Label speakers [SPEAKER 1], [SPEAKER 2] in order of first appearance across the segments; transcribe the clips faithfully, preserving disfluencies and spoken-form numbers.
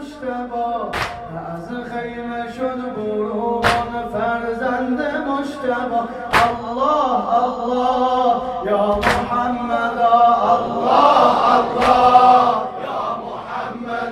[SPEAKER 1] مجتبی از خیمه شد برون فرزند مجتبی الله الله یا محمد الله الله یا محمد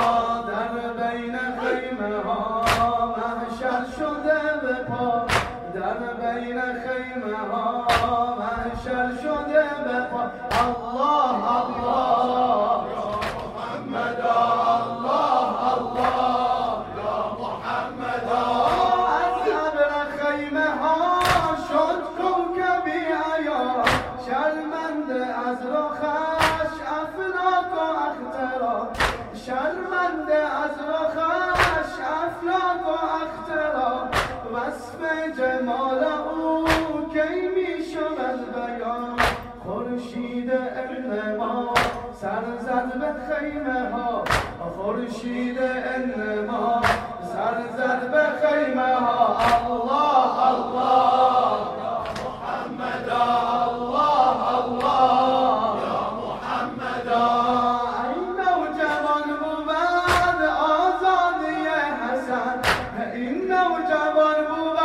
[SPEAKER 1] در بین خیمه ها محشر شده به پا در بین خیمه ها محشر شده به پا الله الله یا محمد الله الله یا محمد از ابر خیمه ها شد کوکبی عیار شرمنده از رخش افلاک و اخترا شرمنده از رخش افلاک و اخترا وصف جمال او کی می شود بیان خورشید ابن ما سر زد به خیمه ها خورشید ابن ما سر زد به خیمه ها الله الله یا محمد الله الله یا محمد این نوجوان بود آزادی حسن این نوجوان بود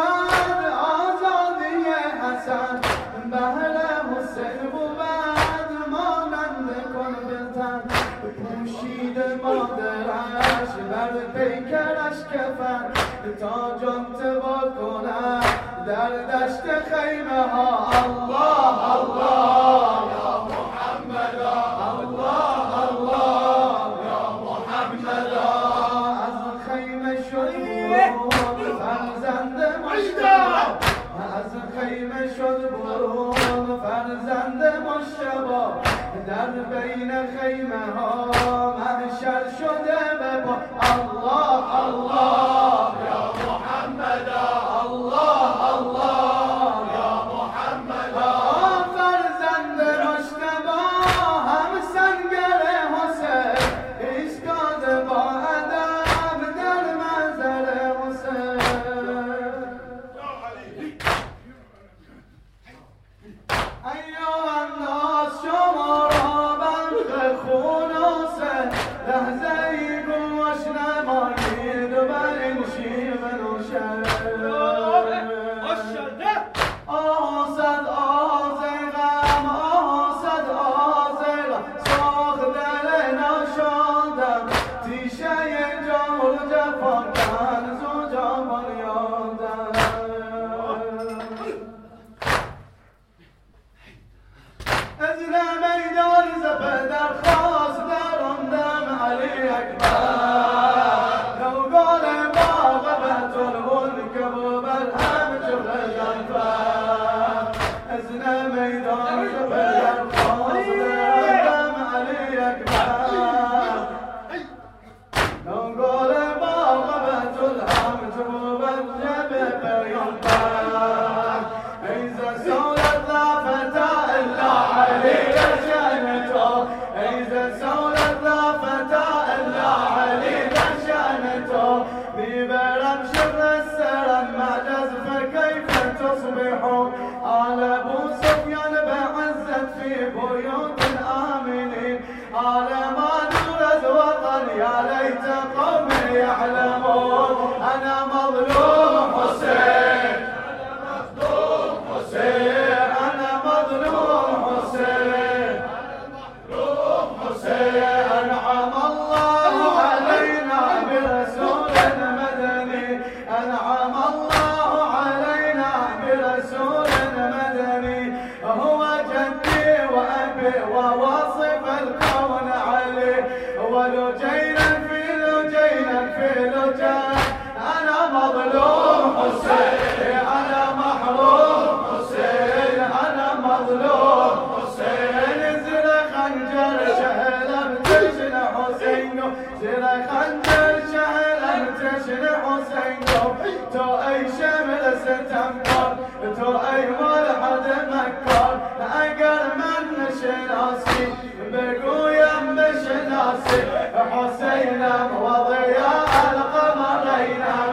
[SPEAKER 1] آزادی حسن بهر حسین بود مانند کن بزن پوشید مادرش بر پیکرش کفن تا جان تبا کند در دشت خیمه ها الله الله یا محمد الله الله یا محمد از خیمه شد برون فرزند مجتبی از خیمه شد برون فرزند مجتبی در بین خیمه ها محشر شده به پا الله الله یا محمد الله الله یا محمد فرزند مجتبی هم سنگر حسین ایستاده با ادب در منظر حسین ایها الناس شما را بلغ خون حسین لحظه ای گوش نمایید و بر این شیر بنوشد آه صد آز غم آه صد آز غم ساخت دل ناشادم تیشه جور جفا کن زوجا بریادم از میدان زفه درخواست دراندم علی اکبر نوگان باغ بیت الملک و برهم جبل جنفر از میدان زفه درخواست دراندم علی اکبر نوگان باغ بیت الحمد و برجب پیامبر ایزا سولت لا فتا الا علی شأنتو ایزا سولت لا فتا الا علی شأنتو بیبرم شر السرم معجز فكيف تصبحون آل ابو سفیان بعزت في بيوت الآمنين آل ما نورز وطن يا ليت قومي يعلمون انا مظلوم حسين انا مظلوم حسين انا مظلوم حسين مظلوم حسين انعم الله علينا برسول مدني انعم الله علينا برسول مدني هو جدي وابي وواصف الكون علي ولجينا في لجينا في لجان انا مظلوم حسين انا محروم حسين انا مظلوم حسين زر خنجر شهلم تشن حسين زر خنجر شهلم تشن حسين تو اي شمل ستمكر تو اي ملحد مكر اگر من نشناسي بقويم بشناسي حسينم وضياء القمرين